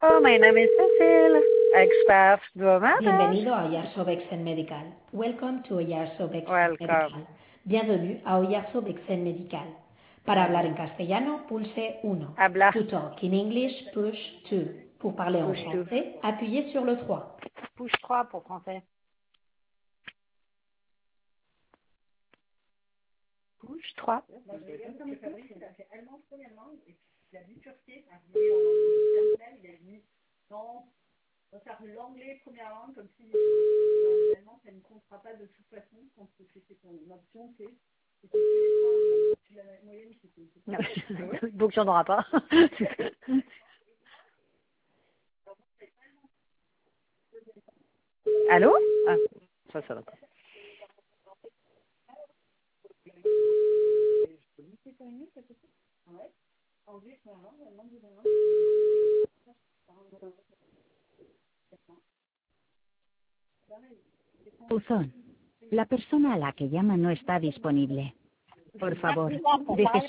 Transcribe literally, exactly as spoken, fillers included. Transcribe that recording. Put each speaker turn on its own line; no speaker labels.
Oh, my name is Cecile, expert Duomatic.
Bienvenido a Oyarzo Vexen Medical. Welcome to Oyarzo Vexen
Welcome.
Medical. Bienvenue a Oyarzo Vexen Medical. Para hablar en castellano, pulse uno.
Habla.
To talk in English, push two. Pour parler en
Push two.
français, appuyez sur le trois.
Push trois pour français. Push trois. Donc, il n'y en aura pas. Allô? Ah, ça, ça va.
Buzón. La persona a la que llama no está disponible. Por favor, deje